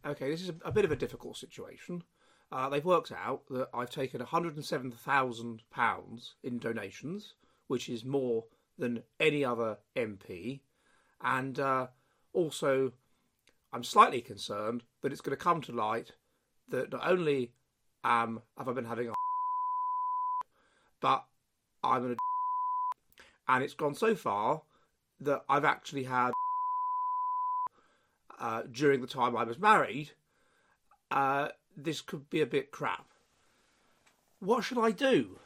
Okay, this is a bit of a difficult situation. They've worked out that I've taken £107,000 in donations, which is more than any other MP. And also, I'm slightly concerned that it's going to come to light that not only have I been having a but I'm an and it's gone so far that I've actually had during the time I was married. This could be a bit crap. What should I do?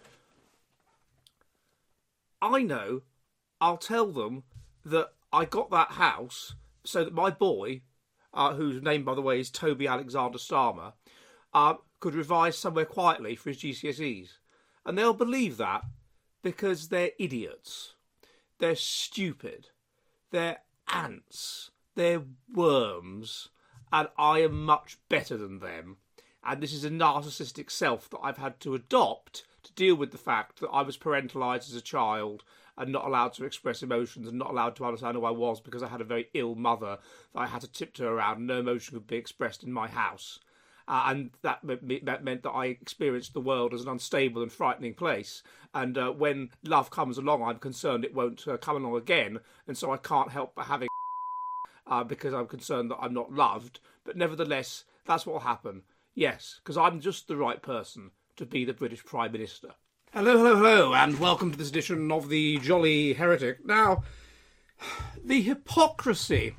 I know I'll tell them that I got that house so that my boy, whose name, by the way, is Toby Alexander Starmer, could revise somewhere quietly for his GCSEs. And they'll believe that because they're idiots. They're stupid. They're ants. They're worms. And I am much better than them. And this is a narcissistic self that I've had to adopt to deal with the fact that I was parentalised as a child and not allowed to express emotions and not allowed to understand who I was because I had a very ill mother that I had to tiptoe around and no emotion could be expressed in my house. And that meant that I experienced the world as an unstable and frightening place. And when love comes along, I'm concerned it won't come along again. And so I can't help but having because I'm concerned that I'm not loved. But nevertheless, that's what will happen. Yes, because I'm just the right person to be the British Prime Minister. Hello, and welcome to this edition of the Jolly Heretic. Now, the hypocrisy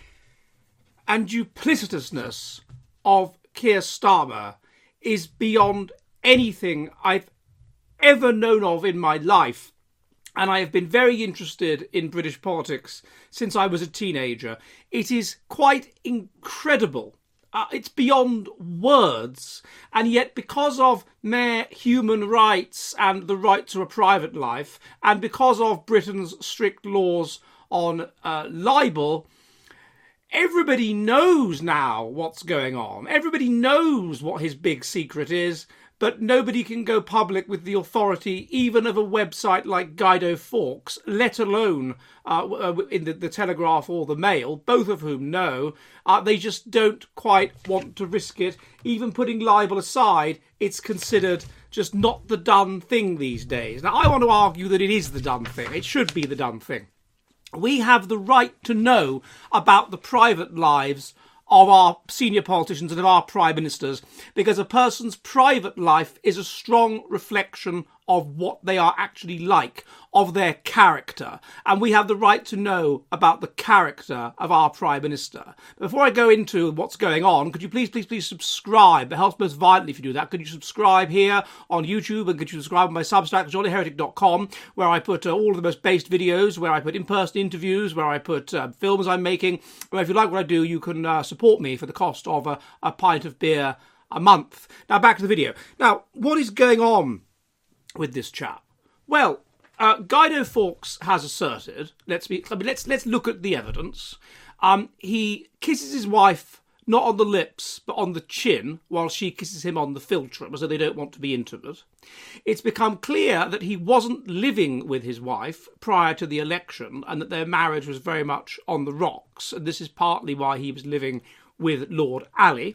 and duplicitousness of Keir Starmer is beyond anything I've ever known of in my life. And I have been very interested in British politics since I was a teenager. It is quite incredible. It's beyond words. And yet, because of mere human rights and the right to a private life, and because of Britain's strict laws on libel, everybody knows now what's going on. Everybody knows what his big secret is, but nobody can go public with the authority even of a website like Guido Fawkes, let alone in the Telegraph or the Mail, both of whom know. They just don't quite want to risk it. Even putting libel aside, it's considered just not the done thing these days. Now, I want to argue that it is the done thing. It should be the done thing. We have the right to know about the private lives of our senior politicians and of our prime ministers, because a person's private life is a strong reflection of what they are actually like, of their character. And we have the right to know about the character of our prime minister. Before I go into what's going on, could you please subscribe? It helps most vitally if you do that. Could you subscribe here on YouTube, and could you subscribe on my Substack, jollyheretic.com, where I put all of the most based videos, where I put in-person interviews, where I put films I'm making, where if you like what I do, you can support me for the cost of a pint of beer a month. Now, back to the video. Now, what is going on with this chap? Well, Guido Fawkes has asserted, let's look at the evidence. He kisses his wife not on the lips but on the chin while she kisses him on the philtrum, as though they don't want to be intimate. It's become clear that he wasn't living with his wife prior to the election and that their marriage was very much on the rocks, and this is partly why he was living with Lord Ali.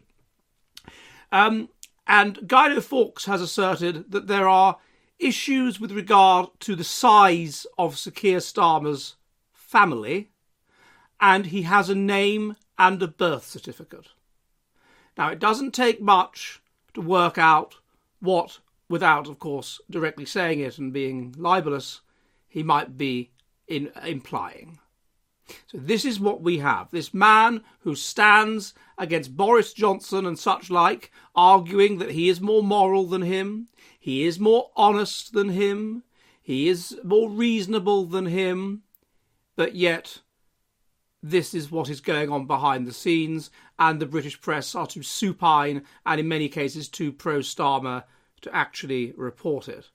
And Guido Fawkes has asserted that there are issues with regard to the size of Sir Keir Starmer's family, and he has a name and a birth certificate. Now, it doesn't take much to work out what, without, of course, directly saying it and being libelous, he might be implying. So this is what we have. This man who stands against Boris Johnson and such like, arguing that he is more moral than him, he is more honest than him, he is more reasonable than him, but yet this is what is going on behind the scenes, and the British press are too supine and in many cases too pro-Starmer to actually report it.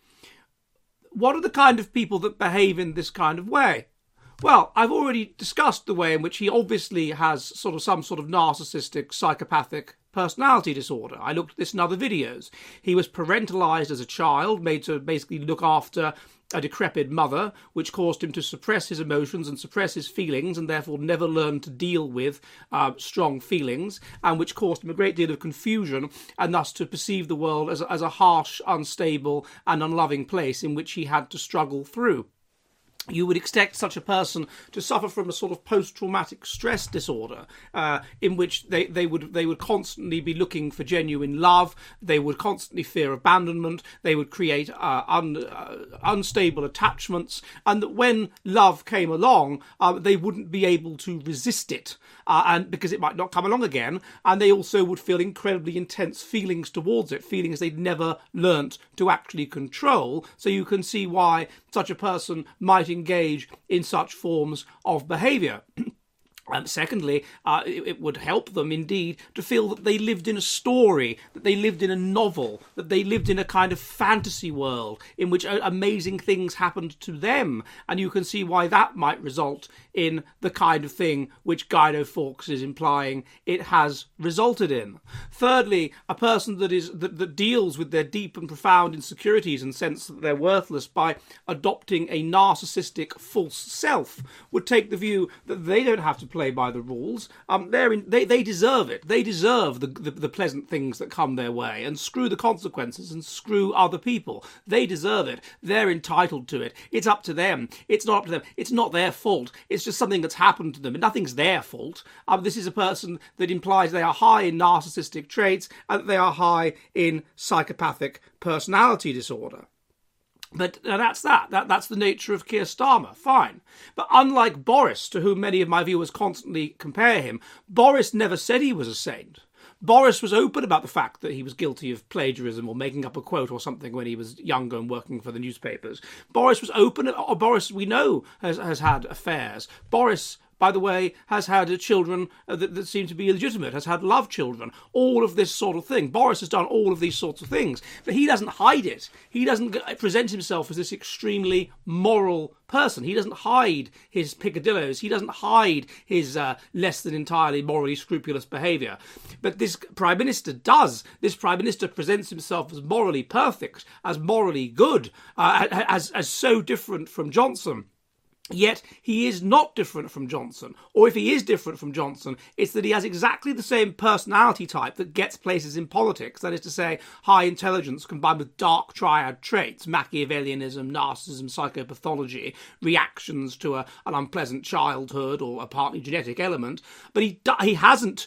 What are the kind of people that behave in this kind of way? Well, I've already discussed the way in which he obviously has some sort of narcissistic, psychopathic personality disorder. I looked at this in other videos. He was parentalized as a child, made to basically look after a decrepit mother, which caused him to suppress his emotions and suppress his feelings, and therefore never learn to deal with strong feelings, and which caused him a great deal of confusion, and thus to perceive the world as a harsh, unstable, and unloving place in which he had to struggle through. You would expect such a person to suffer from a sort of post-traumatic stress disorder, in which they would constantly be looking for genuine love. They would constantly fear abandonment. They would create unstable attachments, and that when love came along, they wouldn't be able to resist it, and because it might not come along again. And they also would feel incredibly intense feelings towards it, feelings they'd never learnt to actually control. So you can see why such a person might engage in such forms of behaviour. And secondly, it would help them indeed to feel that they lived in a story, that they lived in a novel, that they lived in a kind of fantasy world in which amazing things happened to them. And you can see why that might result in the kind of thing which Guido Fawkes is implying it has resulted in. Thirdly, a person that deals with their deep and profound insecurities and sense that they're worthless by adopting a narcissistic false self would take the view that they don't have to play by the rules. They deserve it. They deserve the pleasant things that come their way, and screw the consequences and screw other people. They deserve it. They're entitled to it. It's up to them. It's not up to them. It's not their fault. It's just something that's happened to them, and nothing's their fault. This is a person that implies they are high in narcissistic traits and that they are high in psychopathic personality disorder. But that's that's the nature of Keir Starmer, fine. But unlike Boris, to whom many of my viewers constantly compare him, Boris never said he was a saint. Boris was open about the fact that he was guilty of plagiarism or making up a quote or something when he was younger and working for the newspapers. Boris was open. Boris, we know, has had affairs. Boris, by the way, has had children that seem to be illegitimate, has had love children, all of this sort of thing. Boris has done all of these sorts of things, but he doesn't hide it. He doesn't present himself as this extremely moral person. He doesn't hide his peccadilloes. He doesn't hide his less than entirely morally scrupulous behaviour. But this Prime Minister does. This Prime Minister presents himself as morally perfect, as morally good, as so different from Johnson. Yet he is not different from Johnson. Or if he is different from Johnson, it's that he has exactly the same personality type that gets places in politics. That is to say, high intelligence combined with dark triad traits, Machiavellianism, narcissism, psychopathology, reactions to an unpleasant childhood or a partly genetic element. But he hasn't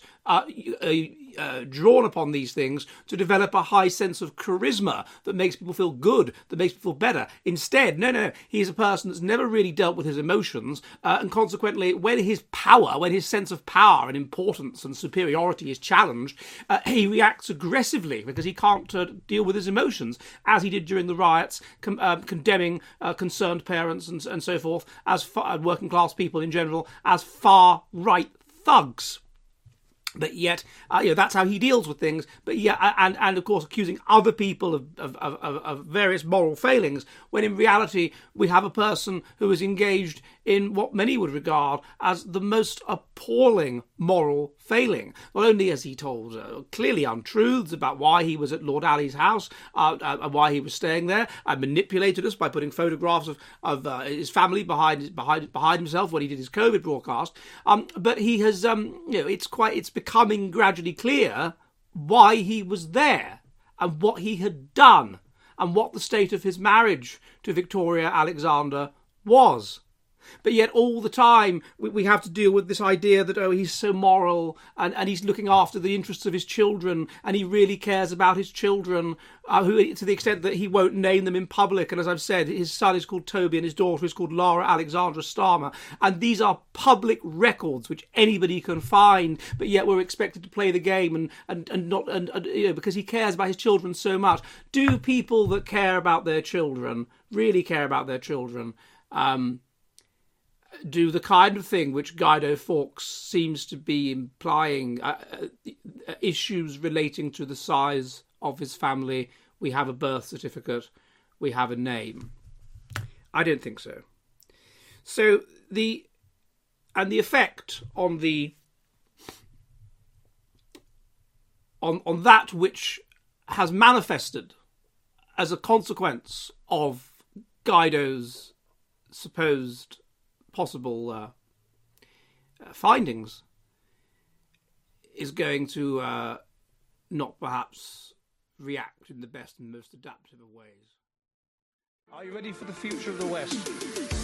drawn upon these things to develop a high sense of charisma that makes people feel good, that makes people feel better. Instead, no, he's a person that's never really dealt with his emotions, and consequently, when his sense of power and importance and superiority is challenged, he reacts aggressively because he can't deal with his emotions, as he did during the riots, condemning concerned parents and so forth, as working class people in general, as far-right thugs. But yet, that's how he deals with things. But and of course, accusing other people of various moral failings, when in reality we have a person who is engaged in what many would regard as the most appalling moral failing. Not only has he told clearly untruths about why he was at Lord Ali's house, and why he was staying there, and manipulated us by putting photographs of his family behind himself when he did his COVID broadcast. But he has, it's becoming gradually clear why he was there and what he had done and what the state of his marriage to Victoria Alexander was. But yet all the time we have to deal with this idea that, he's so moral and he's looking after the interests of his children and he really cares about his children, who, to the extent that he won't name them in public. And as I've said, his son is called Toby and his daughter is called Lara Alexandra Starmer. And these are public records which anybody can find, but yet we're expected to play the game and not because he cares about his children so much. Do people that care about their children really care about their children? Do the kind of thing which Guido Fawkes seems to be implying, issues relating to the size of his family, we have a birth certificate, we have a name. I don't think so. So the effect on the on that which has manifested as a consequence of Guido's supposed possible findings, is going to not perhaps react in the best and most adaptive of ways. Are you ready for the future of the West?